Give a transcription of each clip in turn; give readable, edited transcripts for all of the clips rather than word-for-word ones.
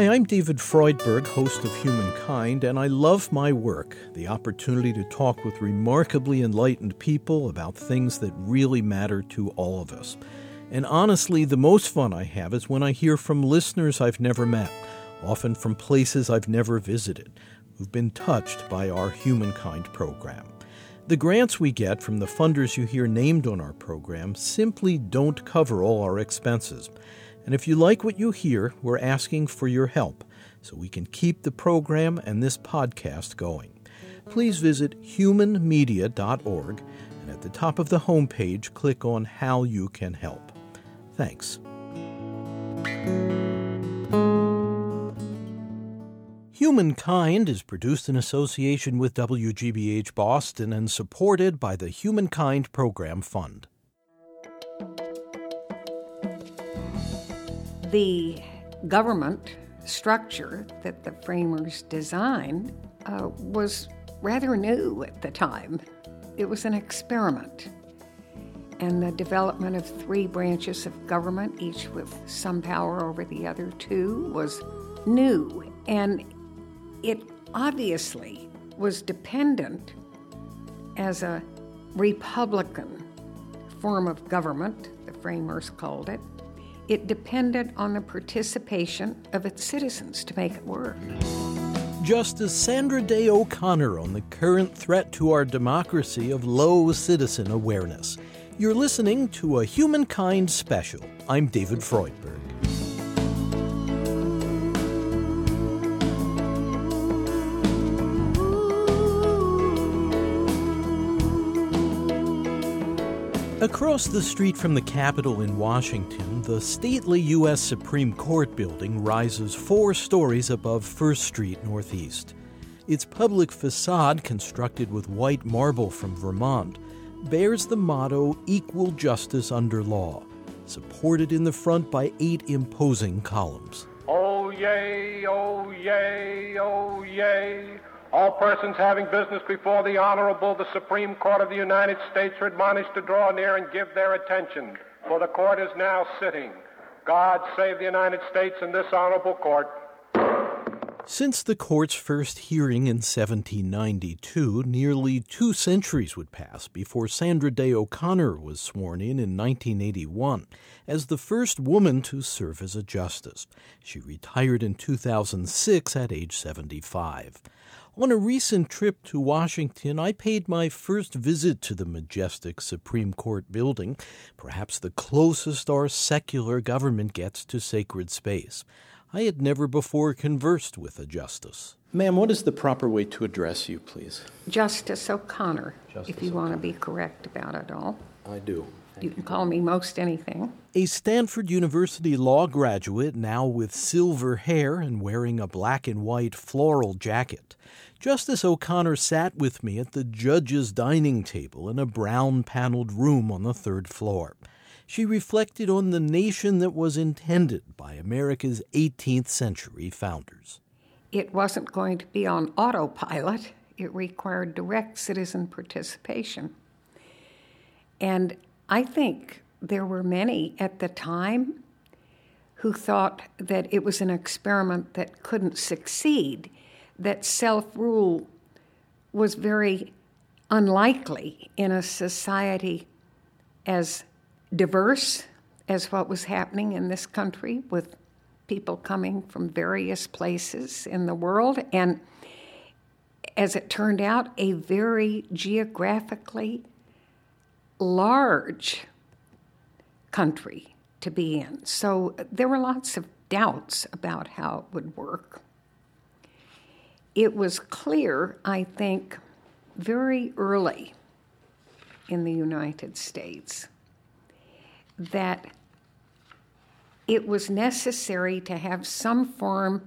Hi, I'm David Freudberg, host of Humankind, and I love my work, the opportunity to talk with remarkably enlightened people about things that really matter to all of us. And honestly, the most fun I have is when I hear from listeners I've never met, often from places I've never visited, who've been touched by our Humankind program. The grants we get from the funders you hear named on our program simply don't cover all our expenses. And if you like what you hear, we're asking for your help so we can keep the program and this podcast going. Please visit humanmedia.org, and at the top of the homepage, click on How You Can Help. Thanks. Humankind is produced in association with WGBH Boston and supported by the Humankind Program Fund. The government structure that the framers designed was rather new at the time. It was an experiment. And the development of three branches of government, each with some power over the other two, was new. And it obviously was dependent as a republican form of government, the framers called it. It depended on the participation of its citizens to make it work. Justice Sandra Day O'Connor on the current threat to our democracy of low citizen awareness. You're listening to a Humankind special. I'm David Freudberg. Across the street from the Capitol in Washington, the stately U.S. Supreme Court building rises 4 stories above First Street Northeast. Its public facade, constructed with white marble from Vermont, bears the motto, Equal Justice Under Law, supported in the front by 8 imposing columns. Oh, yea, oh, yea, oh, yea. All persons having business before the Honorable, the Supreme Court of the United States are admonished to draw near and give their attention, for the court is now sitting. God save the United States and this honorable court. Since the court's first hearing in 1792, nearly 2 centuries would pass before Sandra Day O'Connor was sworn in 1981 as the first woman to serve as a justice. She retired in 2006 at age 75. On a recent trip to Washington, I paid my first visit to the majestic Supreme Court building, perhaps the closest our secular government gets to sacred space. I had never before conversed with a justice. Ma'am, what is the proper way to address you, please? Justice O'Connor, if you want to be correct about it all. I do. You can call me most anything. A Stanford University law graduate, now with silver hair and wearing a black and white floral jacket, Justice O'Connor sat with me at the judge's dining table in a brown-paneled room on the 3rd floor. She reflected on the nation that was intended by America's 18th century founders. It wasn't going to be on autopilot. It required direct citizen participation. And I think there were many at the time who thought that it was an experiment that couldn't succeed, that self-rule was very unlikely in a society as diverse as what was happening in this country, with people coming from various places in the world, and as it turned out, a very geographically large country to be in. So there were lots of doubts about how it would work. It was clear, I think, very early in the United States that it was necessary to have some form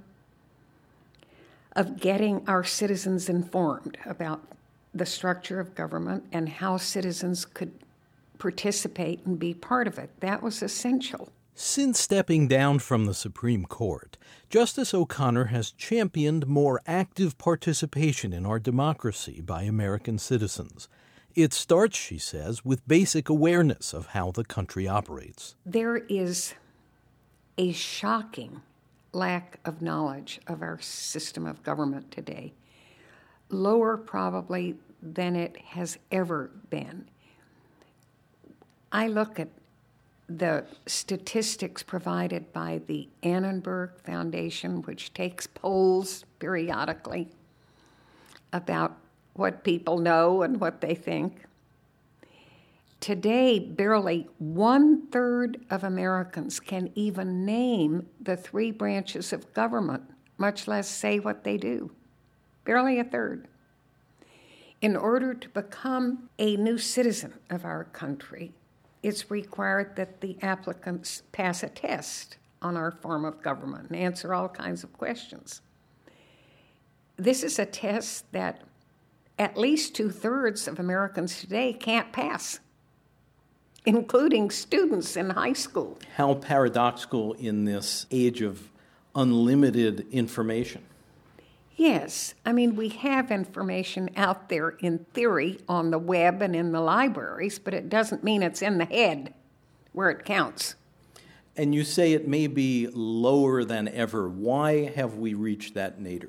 of getting our citizens informed about the structure of government and how citizens could participate and be part of it. That was essential. Since stepping down from the Supreme Court, Justice O'Connor has championed more active participation in our democracy by American citizens. It starts, she says, with basic awareness of how the country operates. There is a shocking lack of knowledge of our system of government today, lower probably than it has ever been. I look at the statistics provided by the Annenberg Foundation, which takes polls periodically about what people know and what they think. Today, barely 1/3 of Americans can even name the 3 branches of government, much less say what they do. Barely 1/3. In order to become a new citizen of our country, it's required that the applicants pass a test on our form of government and answer all kinds of questions. This is a test that at least 2/3 of Americans today can't pass, including students in high school. How paradoxical in this age of unlimited information. Yes, I mean, we have information out there in theory on the web and in the libraries, but it doesn't mean it's in the head where it counts. And you say it may be lower than ever. Why have we reached that nadir?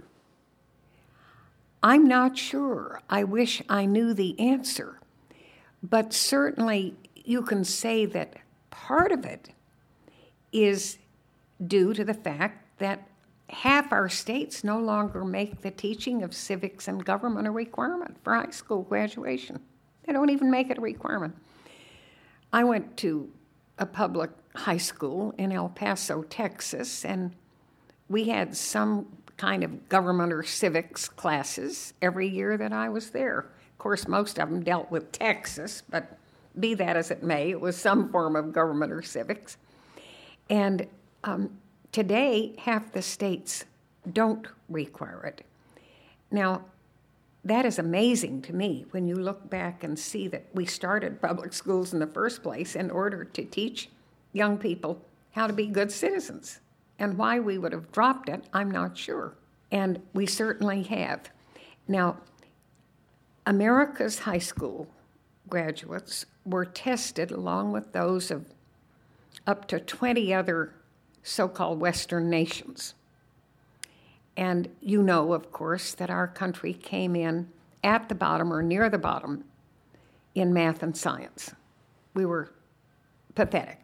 I'm not sure. I wish I knew the answer. But certainly you can say that part of it is due to the fact that half our states no longer make the teaching of civics and government a requirement for high school graduation. They don't even make it a requirement. I went to a public high school in El Paso, Texas, and we had some kind of government or civics classes every year that I was there. Of course, most of them dealt with Texas, but be that as it may, it was some form of government or civics. And today, half the states don't require it. Now, that is amazing to me when you look back and see that we started public schools in the first place in order to teach young people how to be good citizens. And why we would have dropped it, I'm not sure. And we certainly have. Now, America's high school graduates were tested along with those of up to 20 other so-called Western nations. And you know, of course, that our country came in at the bottom or near the bottom in math and science. We were pathetic.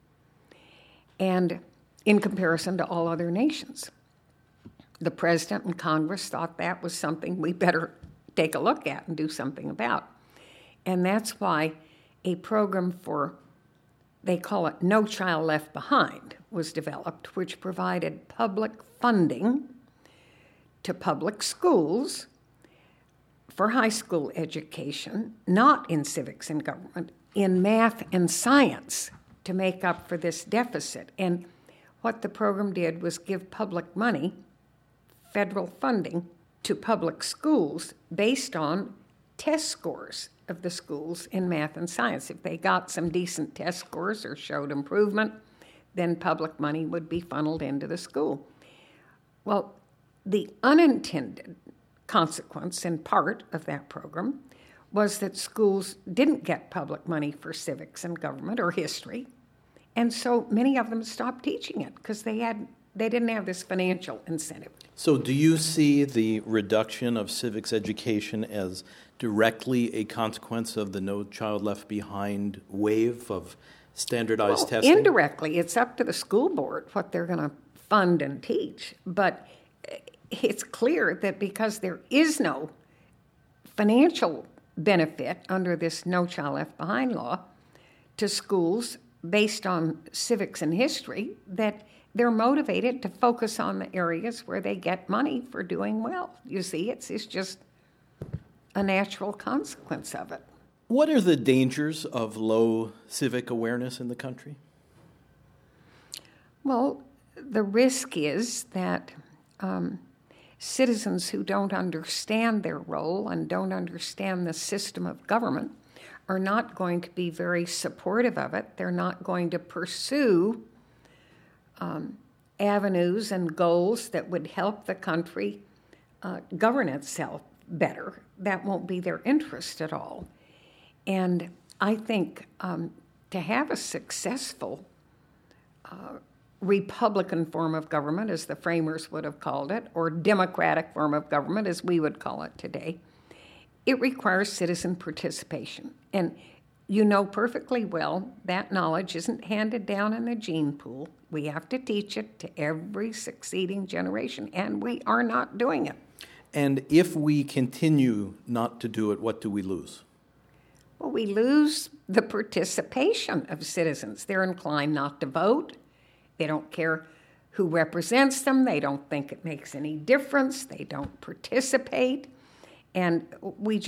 And in comparison to all other nations. The president and Congress thought that was something we better take a look at and do something about. And that's why a program for, they call it No Child Left Behind, was developed, which provided public funding to public schools for high school education, not in civics and government, in math and science to make up for this deficit. And what the program did was give public money, federal funding, to public schools based on test scores of the schools in math and science. If they got some decent test scores or showed improvement, then public money would be funneled into the school. Well, the unintended consequence, in part, of that program was that schools didn't get public money for civics and government or history. And so many of them stopped teaching it because they didn't have this financial incentive. So do you see the reduction of civics education as directly a consequence of the No Child Left Behind wave of standardized testing? Indirectly, it's up to the school board what they're going to fund and teach. But it's clear that because there is no financial benefit under this No Child Left Behind law to schools based on civics and history, that they're motivated to focus on the areas where they get money for doing well. You see, it's just a natural consequence of it. What are the dangers of low civic awareness in the country? Well, the risk is that citizens who don't understand their role and don't understand the system of government are not going to be very supportive of it. They're not going to pursue avenues and goals that would help the country govern itself better. That won't be their interest at all. And I think to have a successful Republican form of government, as the framers would have called it, or democratic form of government, as we would call it today. It requires citizen participation. And you know perfectly well that knowledge isn't handed down in the gene pool. We have to teach it to every succeeding generation, and we are not doing it. And if we continue not to do it, what do we lose? Well, we lose the participation of citizens. They're inclined not to vote. They don't care who represents them. They don't think it makes any difference. They don't participate. And we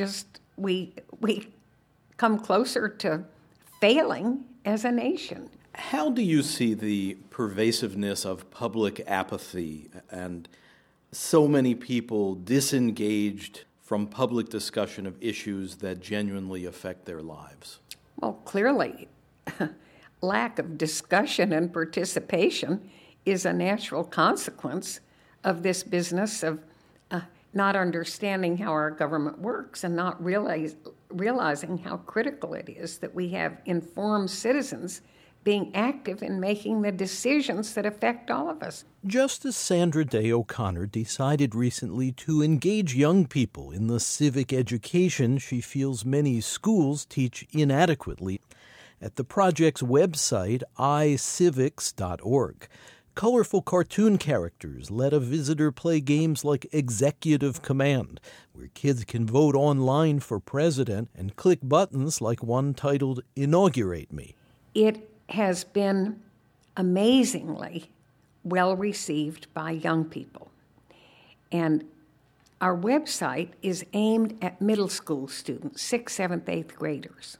come closer to failing as a nation. How do you see the pervasiveness of public apathy and so many people disengaged from public discussion of issues that genuinely affect their lives? Well, clearly, lack of discussion and participation is a natural consequence of this business of not understanding how our government works and not realizing how critical it is that we have informed citizens being active in making the decisions that affect all of us. Justice Sandra Day O'Connor decided recently to engage young people in the civic education she feels many schools teach inadequately. At the project's website, iCivics.org, colorful cartoon characters let a visitor play games like Executive Command, where kids can vote online for president and click buttons like one titled Inaugurate Me. It has been amazingly well received by young people. And our website is aimed at middle school students, 6th, 7th, 8th graders.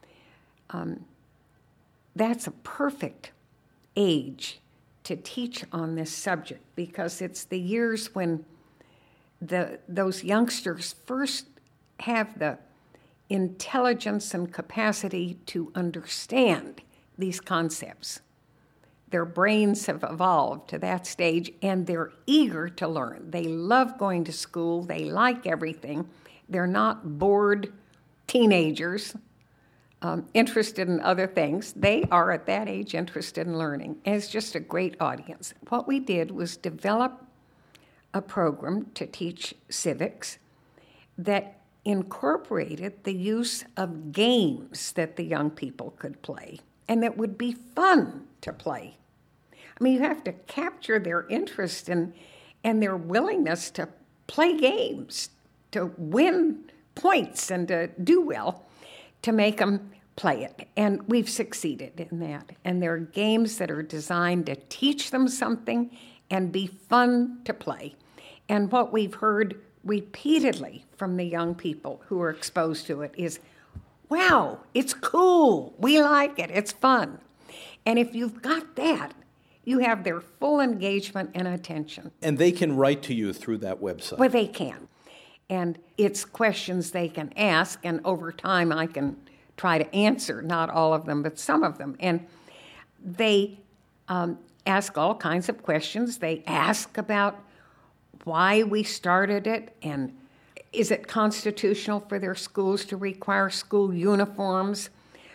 That's a perfect age to teach on this subject because it's the years when those youngsters first have the intelligence and capacity to understand these concepts. Their brains have evolved to that stage, and they're eager to learn. They love going to school. They like everything. They're not bored teenagers interested in other things. They are, at that age, interested in learning. And it's just a great audience. What we did was develop a program to teach civics that incorporated the use of games that the young people could play and that would be fun to play. I mean, you have to capture their interest and their willingness to play games, to win points and to do well, to make them play it. And we've succeeded in that. And there are games that are designed to teach them something and be fun to play. And what we've heard repeatedly from the young people who are exposed to it is, wow, it's cool. We like it. It's fun. And if you've got that, you have their full engagement and attention. And they can write to you through that website. Well, they can. And it's questions they can ask, and over time I can try to answer, not all of them, but some of them. And they ask all kinds of questions. They ask about why we started it, and is it constitutional for their schools to require school uniforms,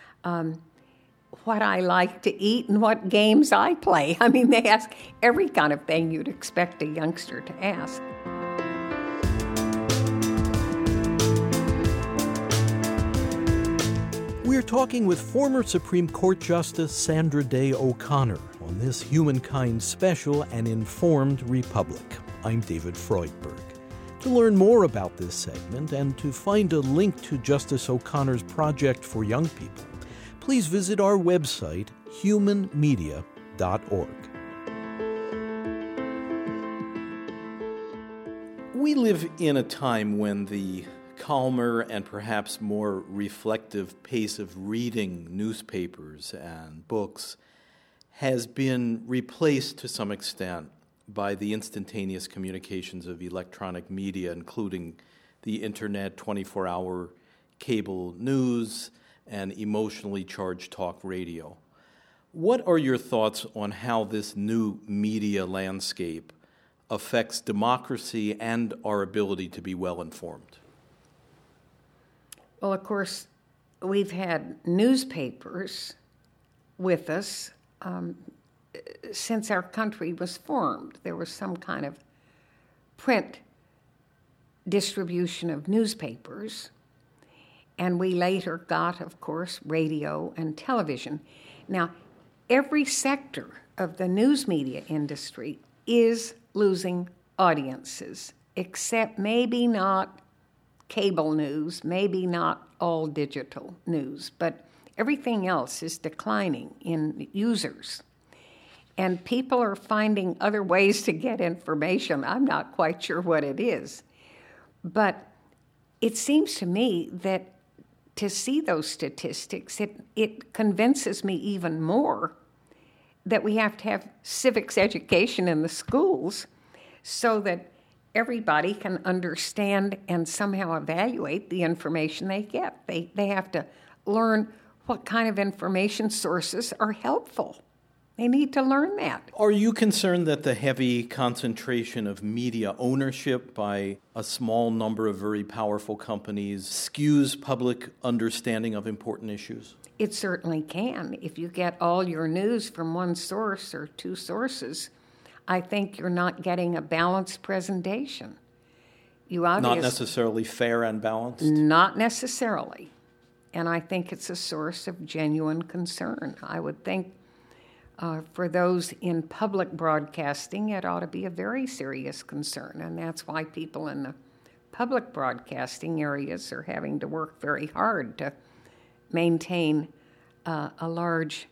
what I like to eat, and what games I play. I mean, they ask every kind of thing you'd expect a youngster to ask. We're talking with former Supreme Court Justice Sandra Day O'Connor on this Humankind Special, An Informed Republic. I'm David Freudberg. To learn more about this segment and to find a link to Justice O'Connor's project for young people, please visit our website, humanmedia.org. We live in a time when the calmer and perhaps more reflective pace of reading newspapers and books has been replaced to some extent by the instantaneous communications of electronic media, including the internet, 24-hour cable news, and emotionally charged talk radio. What are your thoughts on how this new media landscape affects democracy and our ability to be well-informed? Well, of course, we've had newspapers with us since our country was formed. There was some kind of print distribution of newspapers, and we later got, of course, radio and television. Now, every sector of the news media industry is losing audiences, except maybe not cable news, maybe not all digital news, but everything else is declining in users. And people are finding other ways to get information. I'm not quite sure what it is. But it seems to me that to see those statistics, it convinces me even more that we have to have civics education in the schools so that everybody can understand and somehow evaluate the information they get. They have to learn what kind of information sources are helpful. They need to learn that. Are you concerned that the heavy concentration of media ownership by a small number of very powerful companies skews public understanding of important issues? It certainly can. If you get all your news from one source or two sources, I think you're not getting a balanced presentation. Not necessarily fair and balanced? Not necessarily. And I think it's a source of genuine concern. I would think for those in public broadcasting, it ought to be a very serious concern. And that's why people in the public broadcasting areas are having to work very hard to maintain a large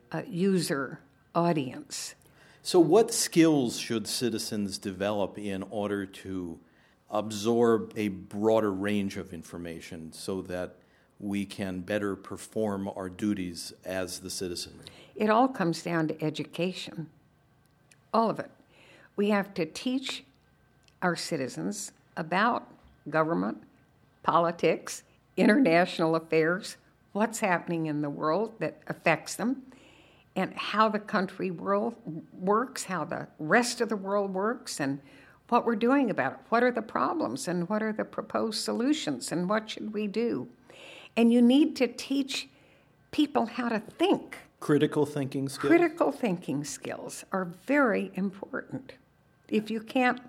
user audience. So what skills should citizens develop in order to absorb a broader range of information so that we can better perform our duties as the citizenry? It all comes down to education, all of it. We have to teach our citizens about government, politics, international affairs, what's happening in the world that affects them, and how the country world works, how the rest of the world works, and what we're doing about it. What are the problems, and what are the proposed solutions, and what should we do? And you need to teach people how to think. Critical thinking skills? Critical thinking skills are very important. If you can't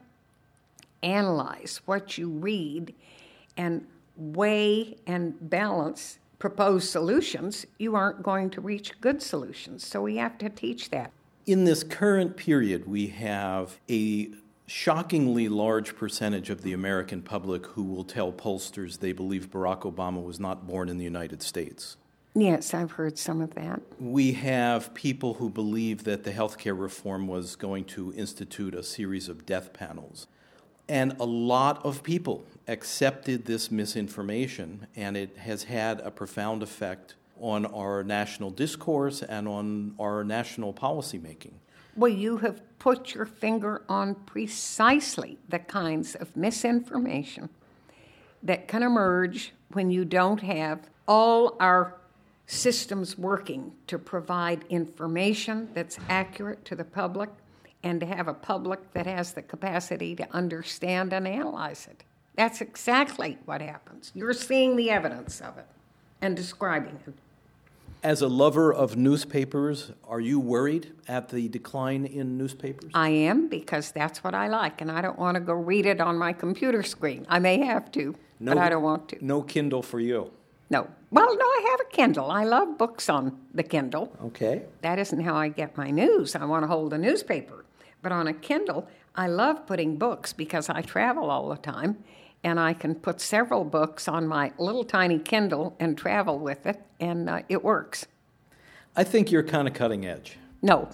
analyze what you read and weigh and balance proposed solutions, you aren't going to reach good solutions. So we have to teach that. In this current period, we have a shockingly large percentage of the American public who will tell pollsters they believe Barack Obama was not born in the United States. Yes, I've heard some of that. We have people who believe that the healthcare reform was going to institute a series of death panels. And a lot of people accepted this misinformation, and it has had a profound effect on our national discourse and on our national policymaking. Well, you have put your finger on precisely the kinds of misinformation that can emerge when you don't have all our systems working to provide information that's accurate to the public and to have a public that has the capacity to understand and analyze it. That's exactly what happens. You're seeing the evidence of it and describing it. As a lover of newspapers, are you worried at the decline in newspapers? I am, because that's what I like, and I don't want to go read it on my computer screen. I may have to, but I don't want to. No Kindle for you? No. Well, no, I have a Kindle. I love books on the Kindle. Okay. That isn't how I get my news. I want to hold a newspaper. But on a Kindle, I love putting books because I travel all the time, and I can put several books on my little tiny Kindle and travel with it, and it works. I think you're kind of cutting edge. No.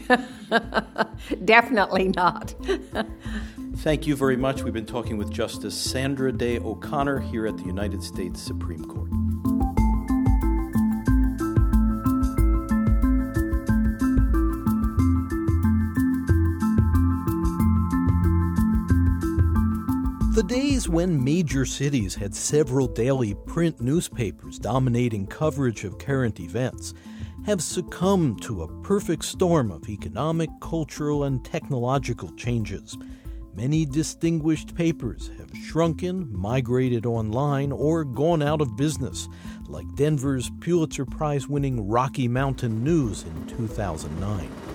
Definitely not. Thank you very much. We've been talking with Justice Sandra Day O'Connor here at the United States Supreme Court. The days when major cities had several daily print newspapers dominating coverage of current events have succumbed to a perfect storm of economic, cultural, and technological changes. Many distinguished papers have shrunken, migrated online, or gone out of business, like Denver's Pulitzer Prize-winning Rocky Mountain News in 2009.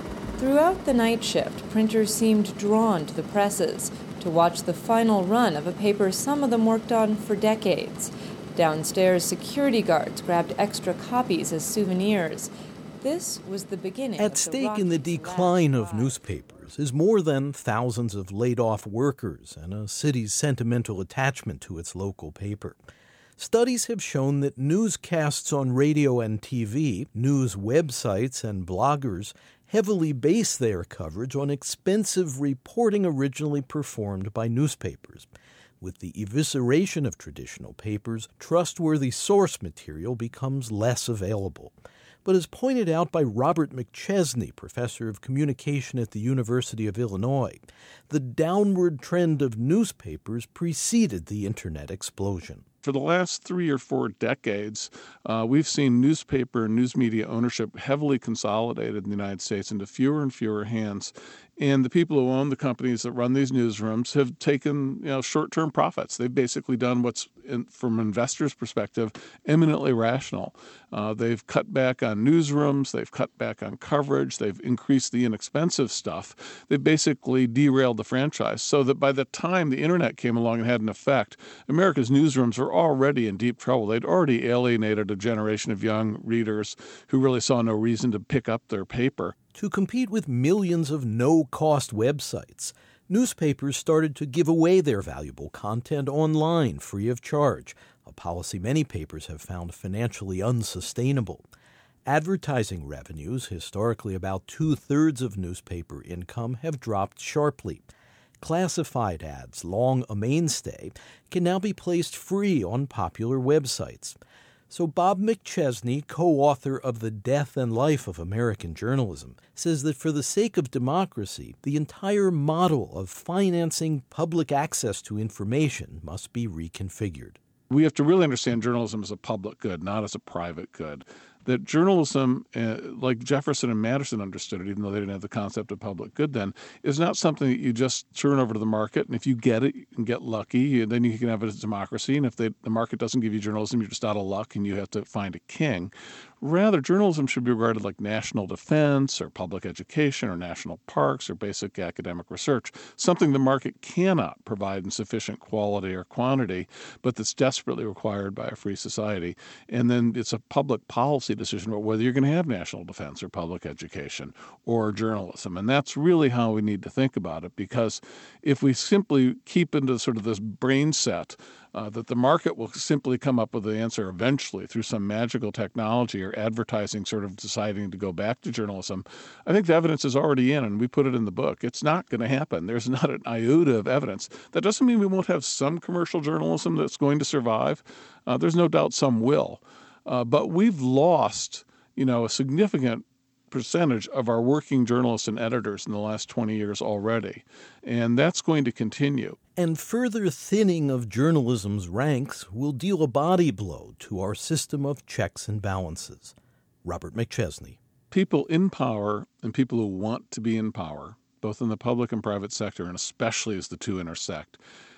Throughout the night shift, printers seemed drawn to the presses to watch the final run of a paper some of them worked on for decades. Downstairs, security guards grabbed extra copies as souvenirs. This was the beginning. At stake in the decline of newspapers is more than thousands of laid-off workers and a city's sentimental attachment to its local paper. Studies have shown that newscasts on radio and TV, news websites, and bloggers heavily base their coverage on expensive reporting originally performed by newspapers. With the evisceration of traditional papers, trustworthy source material becomes less available. But as pointed out by Robert McChesney, professor of communication at the University of Illinois, the downward trend of newspapers preceded the Internet explosion. For the last 3 or 4 decades, we've seen newspaper and news media ownership heavily consolidated in the United States into fewer and fewer hands. And the people who own the companies that run these newsrooms have taken short-term profits. They've basically done what's, from an investor's perspective, eminently rational. They've cut back on newsrooms. They've cut back on coverage. They've increased the inexpensive stuff. They've basically derailed the franchise so that by the time the Internet came along and had an effect, America's newsrooms were already in deep trouble. They'd already alienated a generation of young readers who really saw no reason to pick up their paper. To compete with millions of no-cost websites, newspapers started to give away their valuable content online free of charge, a policy many papers have found financially unsustainable. Advertising revenues, historically about 2/3 of newspaper income, have dropped sharply. Classified ads, long a mainstay, can now be placed free on popular websites. So Bob McChesney, co-author of The Death and Life of American Journalism, says that for the sake of democracy, the entire model of financing public access to information must be reconfigured. We have to really understand journalism as a public good, not as a private good. That journalism, like Jefferson and Madison understood it, even though they didn't have the concept of public good then, is not something that you just turn over to the market, and if you get it and get lucky, then you can have it as democracy, and if the market doesn't give you journalism, you're just out of luck and you have to find a king. Rather, journalism should be regarded like national defense or public education or national parks or basic academic research, something the market cannot provide in sufficient quality or quantity, but that's desperately required by a free society. And then it's a public policy decision about whether you're going to have national defense or public education or journalism. And that's really how we need to think about it, because if we simply keep into sort of this brain set that the market will simply come up with the answer eventually through some magical technology or advertising sort of deciding to go back to journalism, I think the evidence is already in, and we put it in the book. It's not going to happen. There's not an iota of evidence. That doesn't mean we won't have some commercial journalism that's going to survive. There's no doubt some will. But we've lost, a significant percentage of our working journalists and editors in the last 20 years already. And that's going to continue. And further thinning of journalism's ranks will deal a body blow to our system of checks and balances. Robert McChesney. People in power and people who want to be in power, both in the public and private sector, and especially as the two intersect,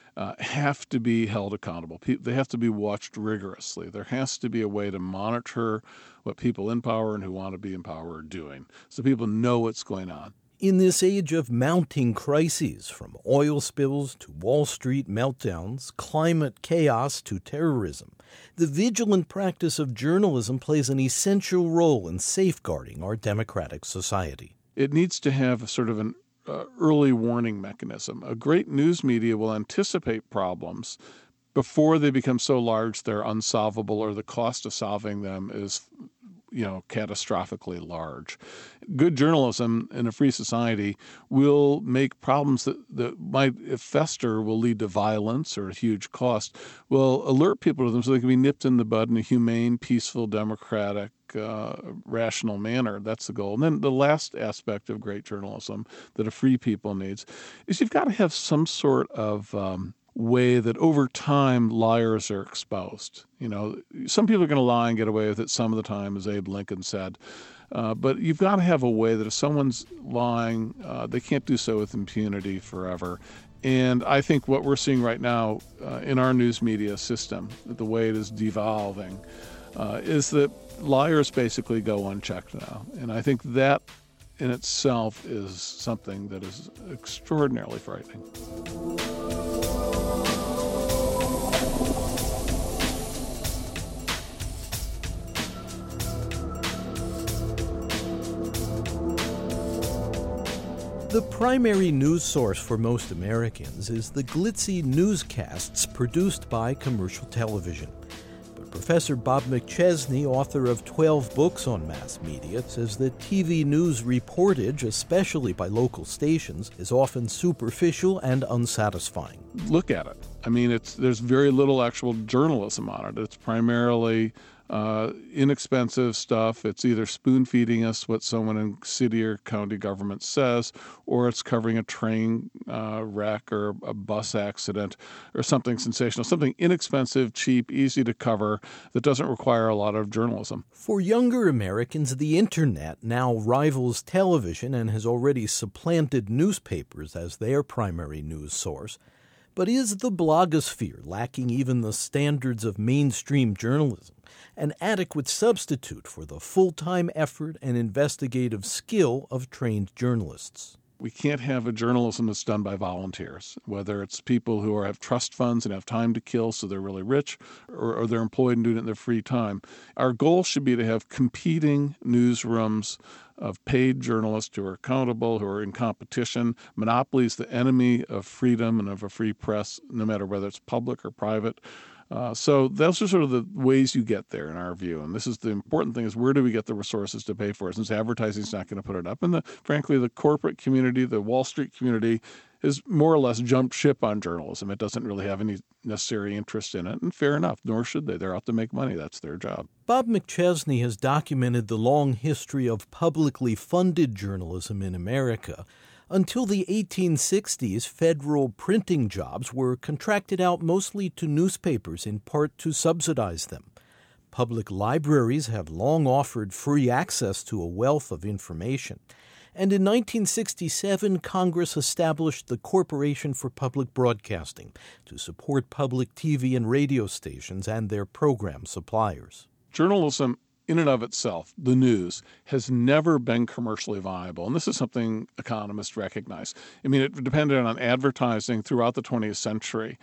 have to be held accountable. They have to be watched rigorously. There has to be a way to monitor what people in power and who want to be in power are doing, so people know what's going on. In this age of mounting crises, from oil spills to Wall Street meltdowns, climate chaos to terrorism, the vigilant practice of journalism plays an essential role in safeguarding our democratic society. It needs to have sort of an early warning mechanism. A great news media will anticipate problems before they become so large they're unsolvable or the cost of solving them is catastrophically large. Good journalism in a free society will make problems that might, if fester, will lead to violence or a huge cost, will alert people to them so they can be nipped in the bud in a humane, peaceful, democratic, rational manner. That's the goal. And then the last aspect of great journalism that a free people needs is you've got to have some sort of way that over time liars are exposed. Some people are going to lie and get away with it some of the time, as Abe Lincoln said. But you've got to have a way that if someone's lying, they can't do so with impunity forever. And I think what we're seeing right now in our news media system, the way it is devolving, is that liars basically go unchecked now. And I think that in itself is something that is extraordinarily frightening. The primary news source for most Americans is the glitzy newscasts produced by commercial television. But Professor Bob McChesney, author of 12 books on mass media, says that TV news reportage, especially by local stations, is often superficial and unsatisfying. Look at it. I mean, there's very little actual journalism on it. It's primarily inexpensive stuff. It's either spoon-feeding us what someone in city or county government says, or it's covering a train wreck or a bus accident or something sensational, something inexpensive, cheap, easy to cover that doesn't require a lot of journalism. For younger Americans, the Internet now rivals television and has already supplanted newspapers as their primary news source. But is the blogosphere, lacking even the standards of mainstream journalism, an adequate substitute for the full-time effort and investigative skill of trained journalists? We can't have a journalism that's done by volunteers, whether it's people who have trust funds and have time to kill so they're really rich, or they're employed and doing it in their free time. Our goal should be to have competing newsrooms of paid journalists who are accountable, who are in competition. Monopoly is the enemy of freedom and of a free press, no matter whether it's public or private. So those are sort of the ways you get there in our view. And this is the important thing, is where do we get the resources to pay for it, since advertising is not going to put it up. And frankly, the corporate community, the Wall Street community, has more or less jumped ship on journalism. It doesn't really have any necessary interest in it, and fair enough, nor should they. They're out to make money. That's their job. Bob McChesney has documented the long history of publicly funded journalism in America. Until the 1860s, federal printing jobs were contracted out mostly to newspapers, in part to subsidize them. Public libraries have long offered free access to a wealth of information. And in 1967, Congress established the Corporation for Public Broadcasting to support public TV and radio stations and their program suppliers. Journalism in and of itself, the news, has never been commercially viable. And this is something economists recognize. I mean, it depended on advertising throughout the 20th century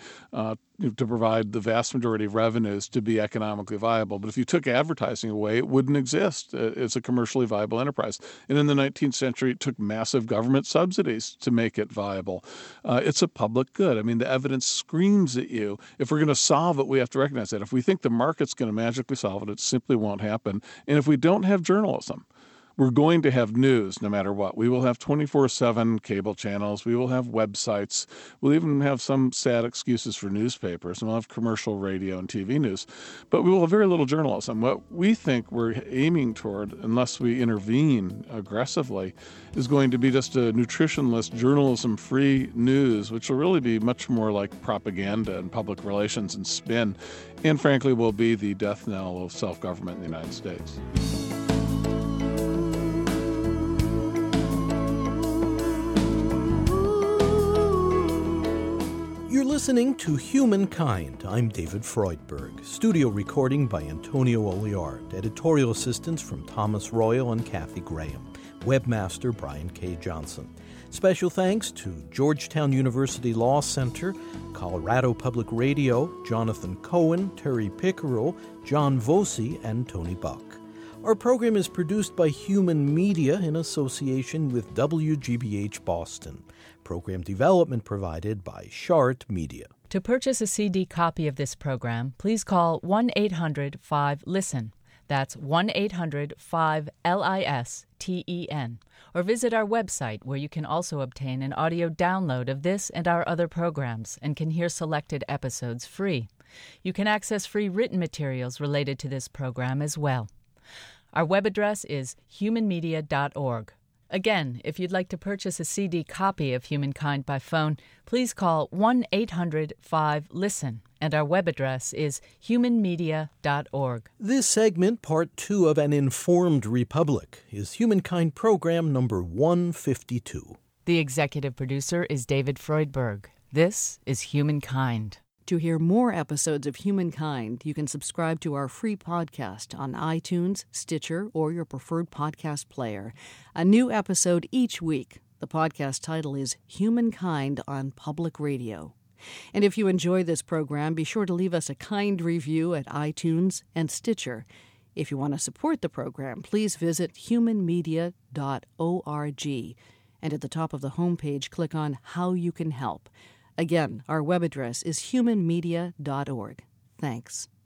to provide the vast majority of revenues to be economically viable. But if you took advertising away, it wouldn't exist. It's a commercially viable enterprise. And in the 19th century, it took massive government subsidies to make it viable. It's a public good. I mean, the evidence screams at you. If we're going to solve it, we have to recognize that. If we think the market's going to magically solve it, it simply won't happen. And if we don't have journalism, we're going to have news no matter what. We will have 24/7 cable channels. We will have websites. We'll even have some sad excuses for newspapers, and we'll have commercial radio and TV news. But we will have very little journalism. What we think we're aiming toward, unless we intervene aggressively, is going to be just a nutritionless, journalism-free news, which will really be much more like propaganda and public relations and spin, and frankly will be the death knell of self-government in the United States. You're listening to Humankind. I'm David Freudberg. Studio recording by Antonio Oliard. Editorial assistance from Thomas Royal and Kathy Graham. Webmaster Brian K. Johnson. Special thanks to Georgetown University Law Center, Colorado Public Radio, Jonathan Cohen, Terry Pickerel, John Voci, and Tony Buck. Our program is produced by Human Media in association with WGBH Boston. Program development provided by Shart Media. To purchase a CD copy of this program, please call 1-800-5-LISTEN. That's 1-800-5-LISTEN. Or visit our website, where you can also obtain an audio download of this and our other programs and can hear selected episodes free. You can access free written materials related to this program as well. Our web address is humanmedia.org. Again, if you'd like to purchase a CD copy of Humankind by phone, please call 1-800-5-LISTEN, and our web address is humanmedia.org. This segment, part 2 of An Informed Republic, is Humankind program number 152. The executive producer is David Freudberg. This is Humankind. To hear more episodes of Humankind, you can subscribe to our free podcast on iTunes, Stitcher, or your preferred podcast player. A new episode each week. The podcast title is Humankind on Public Radio. And if you enjoy this program, be sure to leave us a kind review at iTunes and Stitcher. If you want to support the program, please visit humanmedia.org. And at the top of the homepage, click on How You Can Help. Again, our web address is humanmedia.org. Thanks.